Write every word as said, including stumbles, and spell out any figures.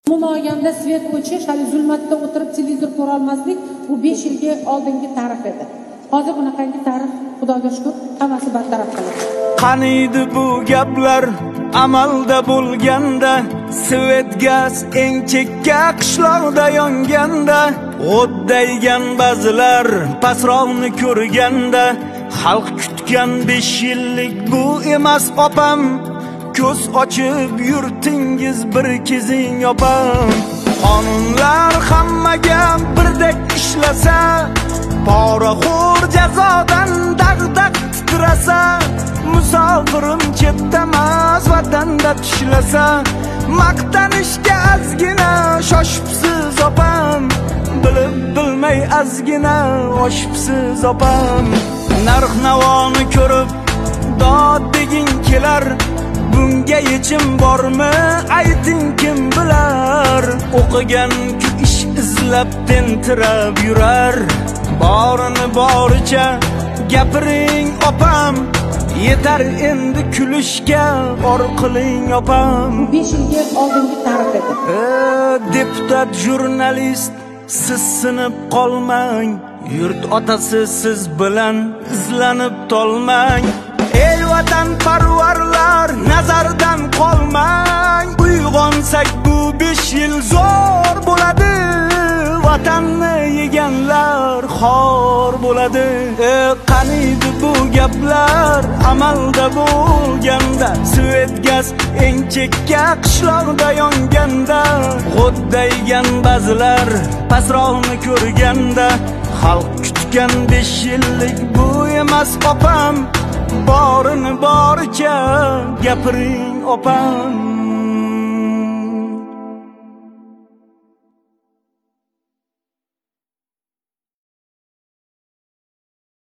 Umuman olganda svet o'chish, hali zulmatda o'tirib televizor ko'ra olmaslik bu besh yilga oldingi tarix edi. Hozir bunaqangi tarix, Xudoga shukr, hammasi bartaraf qiladi. Qaniydi bu gaplar amalda bo'lganda, svet gaz eng chekka qishloqda yonganda, o'ddaygan ba'zilar pasrovni ko'rganda, xalq kutgan besh yillik bu emas opam. Ko'z ochib yurtingiz bir kezing opam. Qonunlar hammaga birdek ishlasa, poraxo'r jazodan dag'dagʼ titrasa, musofirim chetdamas vatanda tishlasa, maqtanishga azgina shoshibsiz opam. Bilib bilmay azgina oshibsiz opam. Narx navoni ko'rib dod deging kelar, bunga yechim bormi ayting kim bilar. O'qigan ku ish izlab tentirab yurar, borini boricha gapiring opam. Yetar endi kulishga or qiling opam. besh yilga oldingi tarix edi. Deputat, jurnalist, siz sinib qolmang, yurt otasi siz bilan izlanib tolmang. Ey vatan parvarlar, nazardan qolmang. Uyg'onsak bu besh yil zo'r bo'ladi, vatanni yeganlar xor bo'ladi. E, qaniydi bu gaplar amalda bo'lganda, svet gaz eng chekka qishloqda yonganda, g'o'ddaygan ba'zilar pasrovni ko'rganda, xalq kutgan besh yillik bu emas opam. Borini boricha gapiring opam.